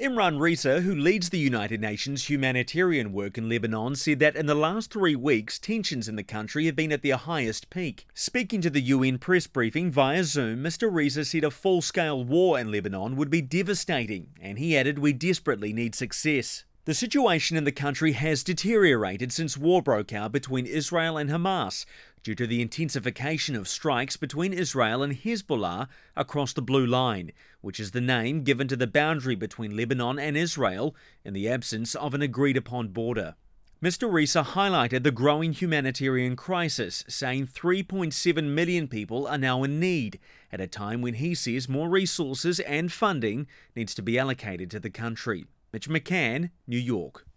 Imran Risa, who leads the United Nations humanitarian work in Lebanon, said that in the last 3 weeks, tensions in the country have been at their highest peak. Speaking to the UN press briefing via Zoom, Mr. Risa said a full-scale war in Lebanon would be devastating, and he added we desperately need success. The situation in the country has deteriorated since war broke out between Israel and Hamas due to the intensification of strikes between Israel and Hezbollah across the Blue Line, which is the name given to the boundary between Lebanon and Israel in the absence of an agreed-upon border. Mr. Risa highlighted the growing humanitarian crisis, saying 3.7 million people are now in need, at a time when he says more resources and funding needs to be allocated to the country. Mitch McCann, New York.